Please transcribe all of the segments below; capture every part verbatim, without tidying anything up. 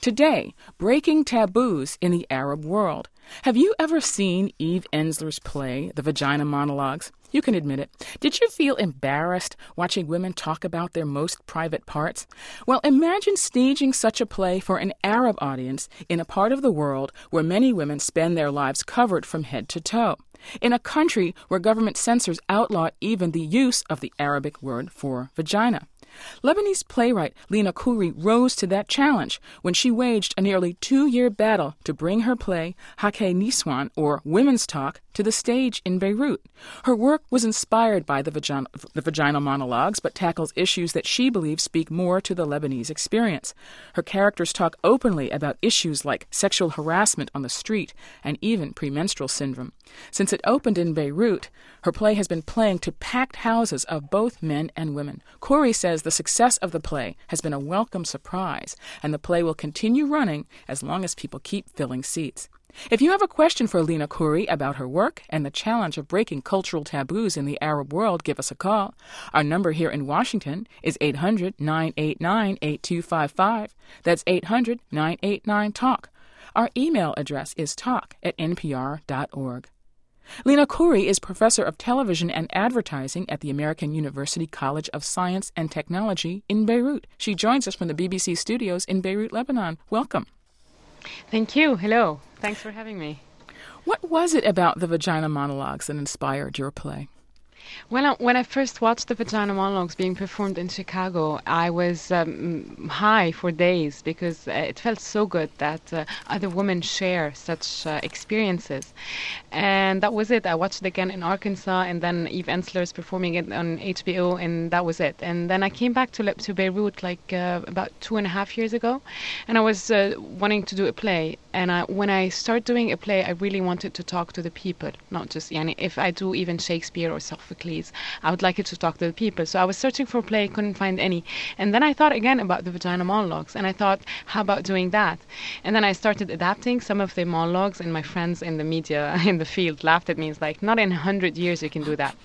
Today, breaking taboos in the Arab world. Have you ever seen Eve Ensler's play, The Vagina Monologues? You can admit it. Did you feel embarrassed watching women talk about their most private parts? Well, imagine staging such a play for an Arab audience in a part of the world where many women spend their lives covered from head to toe. In a country where government censors outlaw even the use of the Arabic word for vagina. Lebanese playwright Lina Khoury rose to that challenge when she waged a nearly two-year battle to bring her play Hakeh Niswan, or Women's Talk, to the stage in Beirut. Her work was inspired by the vagina, the vagina monologues, but tackles issues that she believes speak more to the Lebanese experience. Her characters talk openly about issues like sexual harassment on the street and even premenstrual syndrome. Since it opened in Beirut, her play has been playing to packed houses of both men and women. Khoury says the success of the play has been a welcome surprise, and the play will continue running as long as people keep filling seats. If you have a question for Lina Khoury about her work and the challenge of breaking cultural taboos in the Arab world, give us a call. Our number here in Washington is eight hundred, nine eight nine, eight two five five. That's eight hundred, nine eight nine, talk. Our email address is talk at n p r dot org. Lina Khoury is professor of television and advertising at the American University College of Science and Technology in Beirut. She joins us from the B B C studios in Beirut, Lebanon. Welcome. Thank you. Hello. Thanks for having me. What was it about the Vagina Monologues that inspired your play? Well, when I first watched the Vagina Monologues being performed in Chicago, I was um, high for days because uh, it felt so good that uh, other women share such uh, experiences. And that was it. I watched it again in Arkansas, and then Eve Ensler is performing it on H B O, and that was it. And then I came back to, to Beirut like uh, about two and a half years ago, and I was uh, wanting to do a play. And I, when I started doing a play, I really wanted to talk to the people, not just, yani, if I do even Shakespeare or Sophocles, I would like it to talk to the people. So I was searching for a play, couldn't find any. And then I thought again about the Vagina Monologues, and I thought, how about doing that? And then I started adapting some of the monologues, and my friends in the media, in the field, laughed at me. It's like, not in a hundred years you can do that.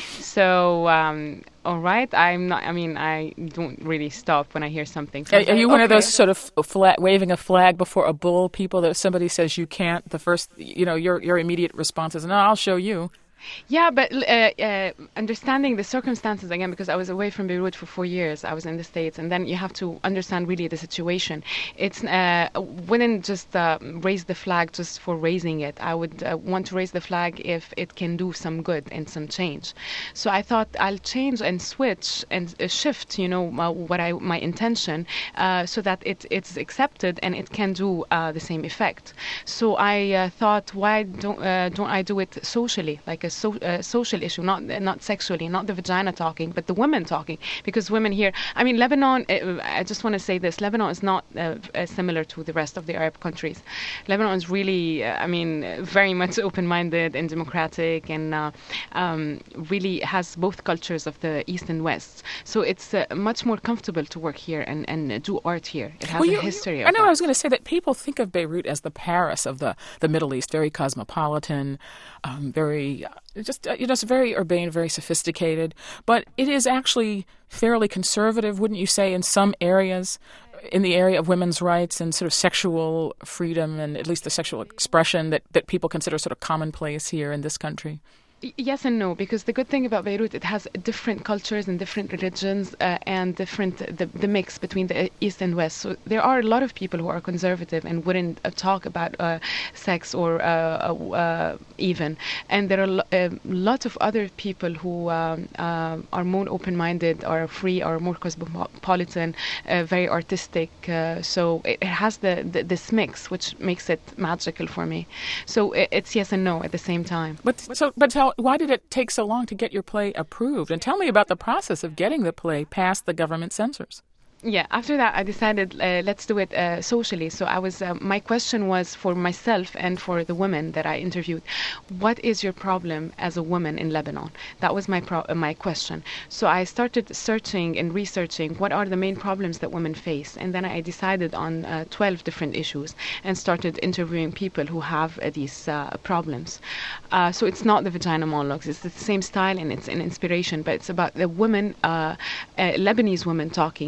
So, um, all right, I'm not, I mean, I don't really stop when I hear something. So Are, are you okay. one of those sort of flag, waving a flag before a bull people that if somebody says you can't, the first, you know, your your immediate response is, no, I'll show you. Yeah, but uh, uh, understanding the circumstances, again, because I was away from Beirut for four years, I was in the States, and then you have to understand really the situation. It's uh, wouldn't just uh, raise the flag just for raising it. I would uh, want to raise the flag if it can do some good and some change. So I thought I'll change and switch and uh, shift, you know, uh, what I my intention, uh, so that it it's accepted and it can do uh, the same effect. So I uh, thought, why don't uh, don't I do it socially, like a So, uh, social issue, not not sexually, not the vagina talking, but the women talking, because women here, I mean, Lebanon, uh, I just want to say this, Lebanon is not uh, uh, similar to the rest of the Arab countries. Lebanon is really, uh, I mean, very much open-minded and democratic, and uh, um, really has both cultures of the East and West. So it's uh, much more comfortable to work here and, and do art here. It has well, a you, history you, of I know that. I was going to say that people think of Beirut as the Paris of the, the Middle East, very cosmopolitan, um, very... Uh, Just, uh, just very urbane, very sophisticated, but it is actually fairly conservative, wouldn't you say, in some areas, in the area of women's rights and sort of sexual freedom and at least the sexual expression that, that people consider sort of commonplace here in this country? Yes and no, because the good thing about Beirut, it has different cultures and different religions uh, and different the, the mix between the East and West. So there are a lot of people who are conservative and wouldn't uh, talk about uh, sex or uh, uh, even. And there are lo- a lot of other people who um, uh, are more open-minded, are free, are more cosmopolitan, uh, very artistic. Uh, so it, it has the, the this mix, which makes it magical for me. So it, it's yes and no at the same time. But so, but tell, why did it take so long to get your play approved? And tell me about the process of getting the play past the government censors. Yeah, after that I decided uh, let's do it uh, socially. So I was uh, my question was for myself and for the women that I interviewed, what is your problem as a woman in Lebanon? That was my pro- uh, my question. So I started searching and researching what are the main problems that women face, and then I decided on uh, twelve different issues and started interviewing people who have uh, these uh, problems. Uh, so it's not the Vagina Monologues, it's the same style and it's an inspiration, but it's about the women, uh, uh, Lebanese women talking about Uh,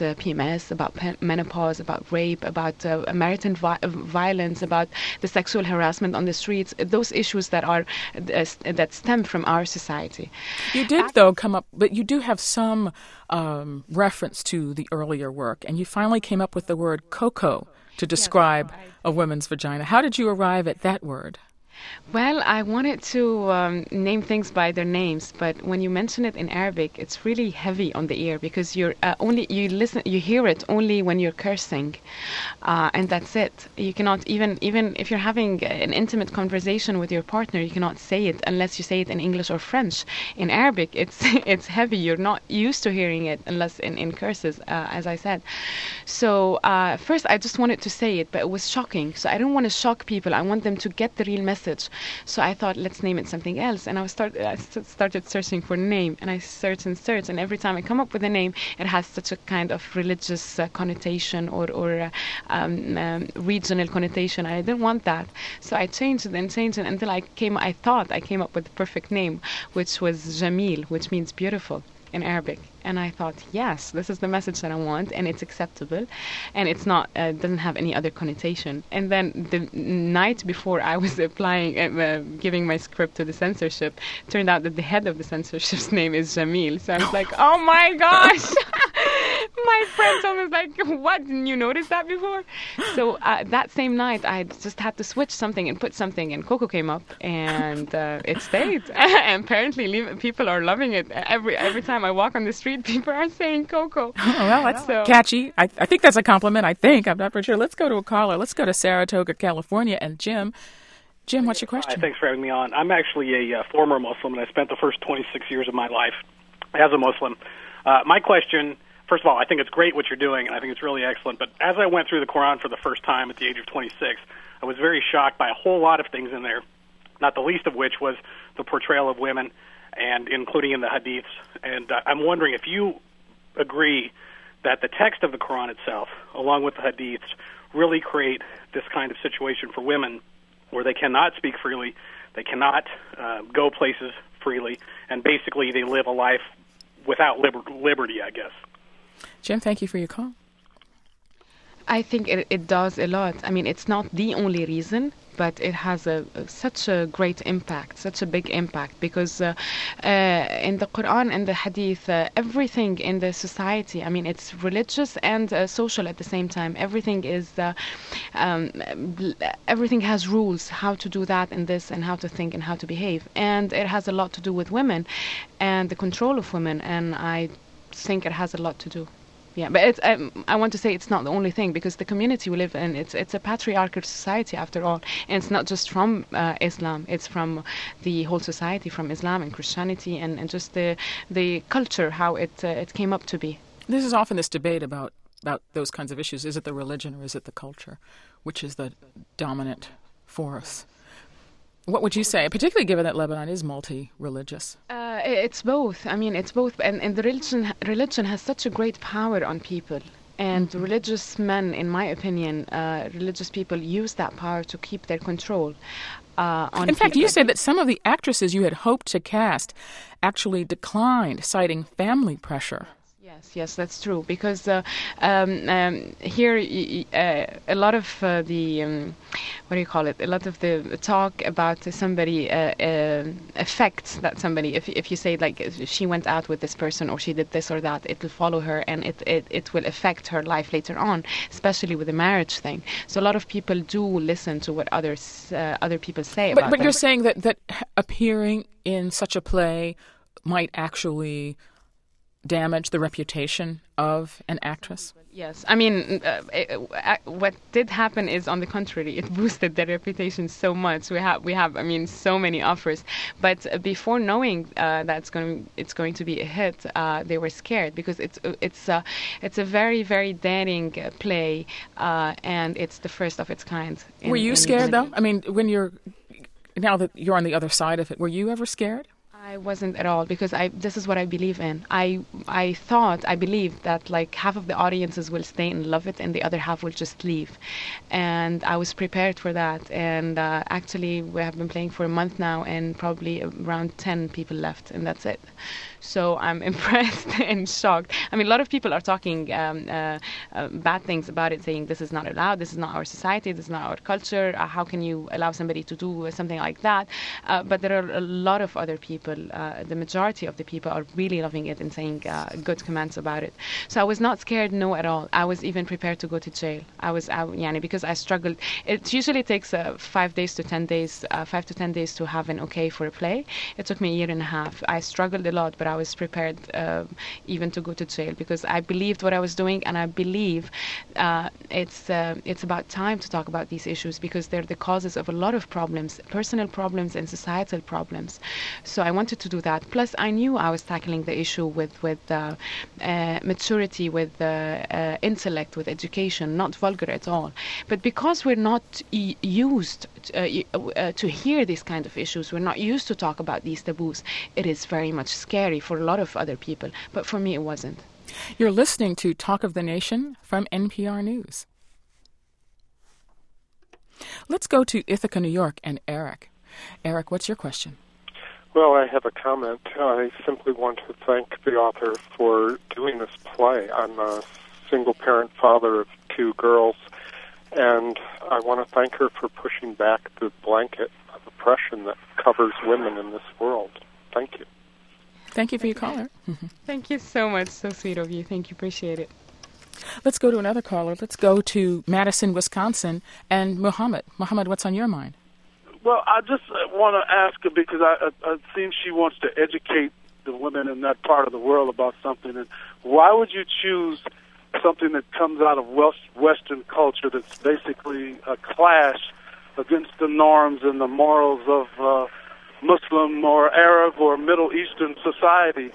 uh, P M S, about pe- menopause, about rape, about uh, marital vi- violence, about the sexual harassment on the streets, those issues that are uh, that stem from our society. You did, I- though, come up, but you do have some um, reference to the earlier work, and you finally came up with the word cocoa to describe yes, a woman's vagina. How did you arrive at that word? Well, I wanted to um, name things by their names, but when you mention it in Arabic, it's really heavy on the ear because you're uh, only you listen, you hear it only when you're cursing, uh, and that's it. You cannot even even if you're having an intimate conversation with your partner, you cannot say it unless you say it in English or French. In Arabic, it's it's heavy. You're not used to hearing it unless in in curses, uh, as I said. So uh, first, I just wanted to say it, but it was shocking. So I don't want to shock people. I want them to get the real message. So I thought, let's name it something else. And I was start I st- started searching for a name, and I search and search, and every time I come up with a name, it has such a kind of religious uh, connotation or or uh, um, um, regional connotation. I didn't want that, so I changed it and changed it until I came. I thought I came up with the perfect name, which was Jamil, which means beautiful in Arabic. And I thought, yes, this is the message that I want, and it's acceptable, and it's not uh, doesn't have any other connotation. And then the night before I was applying, uh, uh, giving my script to the censorship, turned out that the head of the censorship's name is Jamil. So I was like, oh my gosh! My friend told me, like, what, didn't you notice that before? So uh, that same night, I just had to switch something and put something, and Coco came up, and uh, it stayed. And apparently leave, people are loving it. Every every time I walk on the street, people are saying Coco. Oh, well, that's so catchy. I, I think that's a compliment, I think. I'm not for sure. Let's go to a caller. Let's go to Saratoga, California, and Jim. Jim, what's your question? Hi, thanks for having me on. I'm actually a uh, former Muslim, and I spent the first twenty-six years of my life as a Muslim. Uh, my question... First of all, I think it's great what you're doing, and I think it's really excellent. But as I went through the Quran for the first time at the age of twenty-six, I was very shocked by a whole lot of things in there, not the least of which was the portrayal of women, and including in the hadiths. And uh, I'm wondering if you agree that the text of the Quran itself, along with the hadiths, really create this kind of situation for women where they cannot speak freely, they cannot uh, go places freely, and basically they live a life without liber- liberty, I guess. Jim, thank you for your call. I think it, it does a lot. I mean, it's not the only reason, but it has a, a such a great impact, such a big impact, because uh, uh, in the Quran and the Hadith, uh, everything in the society, I mean, it's religious and uh, social at the same time. Everything is, uh, um, everything has rules, how to do that and this, and how to think and how to behave. And it has a lot to do with women and the control of women, and I think it has a lot to do. Yeah, but it's, um, I want to say it's not the only thing, because the community we live in, it's it's a patriarchal society after all, and it's not just from uh, Islam, it's from the whole society, from Islam and Christianity, and, and just the the culture, how it uh, it came up to be. There's is often this debate about, about those kinds of issues. Is it the religion or is it the culture? Which is the dominant force? What would you say, particularly given that Lebanon is multi-religious? Uh, it's both. I mean, it's both. And, and the religion religion has such a great power on people. And mm-hmm. religious men, in my opinion, uh, religious people use that power to keep their control uh, on In fact, people. you said that some of the actresses you had hoped to cast actually declined, citing family pressure. Yes, yes, that's true. Because uh, um, um, here, uh, a lot of uh, the, um, what do you call it? A lot of the talk about somebody uh, uh, affects that somebody. If if you say like if she went out with this person or she did this or that, it will follow her and it, it, it will affect her life later on, especially with the marriage thing. So a lot of people do listen to what others uh, other people say but, about But them. you're saying that, that appearing in such a play might actually damage the reputation of an actress? Yes, I mean, uh, it, uh, what did happen is, on the contrary, it boosted their reputation so much. We have, we have, I mean, so many offers. But uh, before knowing uh, that's going, it's going to be a hit, uh, they were scared because it's, it's, uh, it's a very, very daring uh, play, uh, and it's the first of its kind. In, were you in scared Lebanon. though? I mean, when you're now that you're on the other side of it, were you ever scared? I wasn't at all, because I this is what I believe in. I I thought I believed that like half of the audiences will stay and love it, and the other half will just leave, and I was prepared for that. And uh, actually, we have been playing for a month now, and probably around ten people left, and that's it. So I'm impressed and shocked. I mean, a lot of people are talking um, uh, uh, bad things about it, saying this is not allowed, this is not our society, this is not our culture. Uh, how can you allow somebody to do something like that? Uh, but there are a lot of other people. Uh, the majority of the people are really loving it and saying uh, good comments about it. So I was not scared, no, at all. I was even prepared to go to jail. I was, I, yani, because I struggled. It usually takes uh, five days to ten days, uh, five to ten days to have an okay for a play. It took me a year and a half. I struggled a lot, but I was prepared uh, even to go to jail, because I believed what I was doing, and I believe uh, it's uh, it's about time to talk about these issues, because they're the causes of a lot of problems, personal problems and societal problems. So I wanted to do that. Plus, I knew I was tackling the issue with with uh, uh, maturity, with uh, uh, intellect, with education, not vulgar at all. But because we're not e- used to, uh, uh, to hear these kind of issues, we're not used to talk about these taboos, it is very much scary for a lot of other people. But for me, it wasn't. You're listening to Talk of the Nation from N P R News. Let's go to Ithaca, New York, and Eric. Eric, what's your question? Well, I have a comment. I simply want to thank the author for doing this play. I'm a single-parent father of two girls, and I want to thank her for pushing back the blanket of oppression that covers women in this world. Thank you. Thank you for your caller. Thank you so much. So sweet of you. Thank you. Appreciate it. Let's go to another caller. Let's go to Madison, Wisconsin, and Muhammad. Muhammad, what's on your mind? Well, I just want to ask her, because I, I, it seems she wants to educate the women in that part of the world about something. And why would you choose something that comes out of West, Western culture that's basically a clash against the norms and the morals of uh, Muslim or Arab or Middle Eastern society?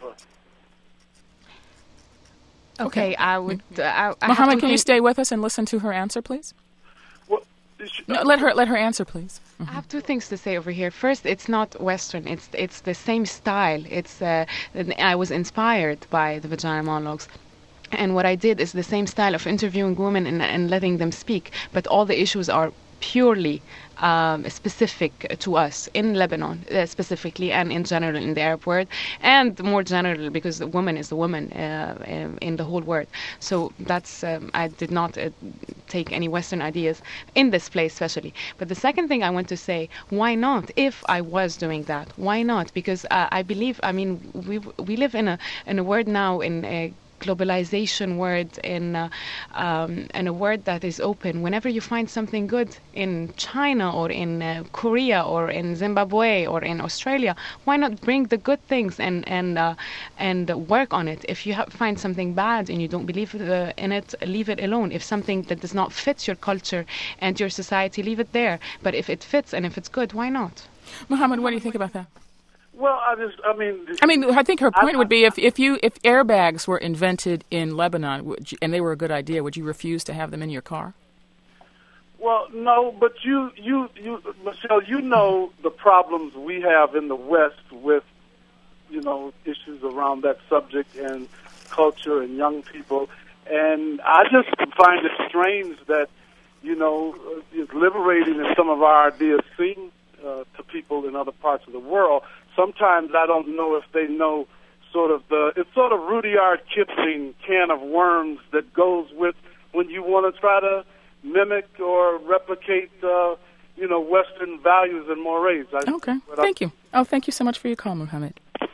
Okay, I would. Uh, I, I Muhammad, can you think... stay with us and listen to her answer, please? Well, no, let her let her answer, please. I have two things to say over here. First, it's not Western. It's it's the same style. It's uh, I was inspired by the vagina monologues. And what I did is the same style of interviewing women and, and letting them speak. But all the issues are purely um, specific to us in Lebanon, uh, specifically, and in general in the Arab world, and more general because the woman is the woman uh, in the whole world. So that's um, I did not uh, take any Western ideas in this place, especially. But the second thing I want to say, why not? If I was doing that, why not? Because uh, I believe, I mean, we we live in a in a world now in a globalization word, in uh, um, in a word that is open. Whenever you find something good in China or in uh, Korea or in Zimbabwe or in Australia, why not bring the good things and and uh, and work on it? If you ha- find something bad and you don't believe uh, in it, leave it alone. If something that does not fit your culture and your society, leave it there. But if it fits and if it's good, why not? Muhammad, what do you think about that? Well, I just, I mean... I mean, I think her point I, would be if, if you if airbags were invented in Lebanon would you, and they were a good idea, would you refuse to have them in your car? Well, no, but you, you, you, Michelle, you know the problems we have in the West with, you know, issues around that subject and culture and young people. And I just find it strange that, you know, it's liberating as some of our ideas seem uh, to people in other parts of the world. Sometimes I don't know if they know sort of the, it's sort of Rudyard Kipling can of worms that goes with when you want to try to mimic or replicate, uh, you know, Western values and mores. I, okay, thank I, you. Oh, thank you so much for your call, Muhammad.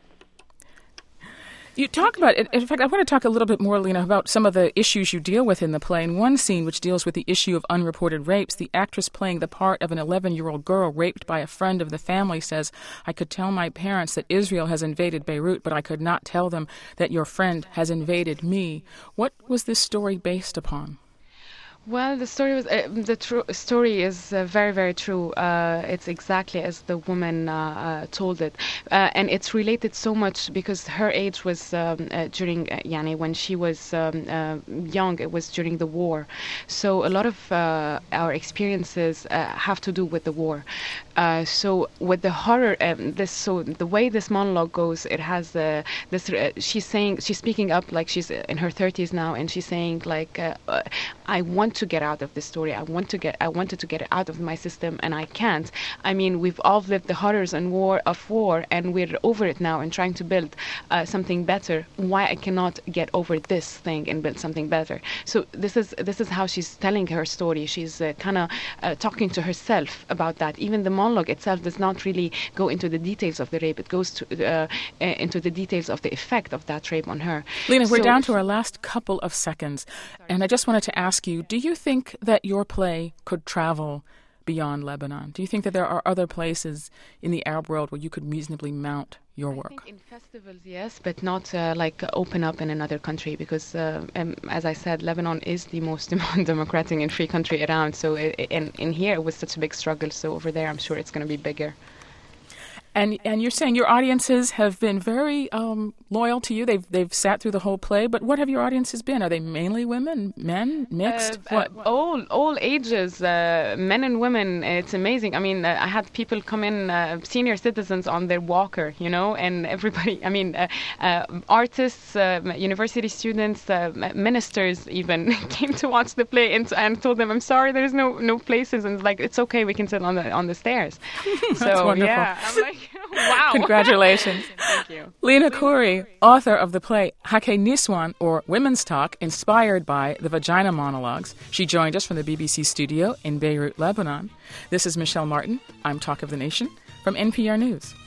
You talk about, in fact, I want to talk a little bit more, Lena, about some of the issues you deal with in the play. In one scene, which deals with the issue of unreported rapes, the actress playing the part of an eleven-year-old girl raped by a friend of the family says, I could tell my parents that Israel has invaded Beirut, but I could not tell them that your friend has invaded me. What was this story based upon? Well, the story was uh, the tr- story is uh, very, very true. Uh, it's exactly as the woman uh, uh, told it, uh, and it's related so much because her age was um, uh, during uh, Yani when she was um, uh, young. It was during the war, so a lot of uh, our experiences uh, have to do with the war. Uh, so with the horror, um, this so the way this monologue goes, it has uh, this. Uh, she's saying she's speaking up like she's in her thirties now, and she's saying like, uh, uh, I want to get out of this story. I want to get. I wanted to get it out of my system, and I can't. I mean, we've all lived the horrors and war of war, and we're over it now and trying to build uh, something better. Why I cannot get over this thing and build something better? So this is this is how she's telling her story. She's uh, kind of uh, talking to herself about that. Even the monologue itself does not really go into the details of the rape. It goes to, uh, uh, into the details of the effect of that rape on her. Lena, we're So- down to our last couple of seconds, and I just wanted to ask you, do you think that your play could travel beyond Lebanon? Do you think that there are other places in the Arab world where you could reasonably mount your I work? think in festivals, yes, but not uh, like uh, open up in another country because, uh, um, as I said, Lebanon is the most democratic and free country around. So, it, in in here, it was such a big struggle. So over there, I'm sure it's going to be bigger. And and you're saying your audiences have been very um, loyal to you. They've they've sat through the whole play. But what have your audiences been? Are they mainly women, men, mixed? Uh, what? uh, all all ages, uh, men and women. It's amazing. I mean, uh, I had people come in, uh, senior citizens on their walker, you know, and everybody. I mean, uh, uh, artists, uh, university students, uh, ministers even came to watch the play, and, and told them, "I'm sorry, there's no no places," and like, it's okay, we can sit on the on the stairs. So wonderful. yeah, I'm like, wow. Congratulations. Thank you. Lena Khoury, author of the play Hake Niswan, or Women's Talk, inspired by the Vagina Monologues. She joined us from the B B C studio in Beirut, Lebanon. This is Michelle Martin. I'm Talk of the Nation from N P R News.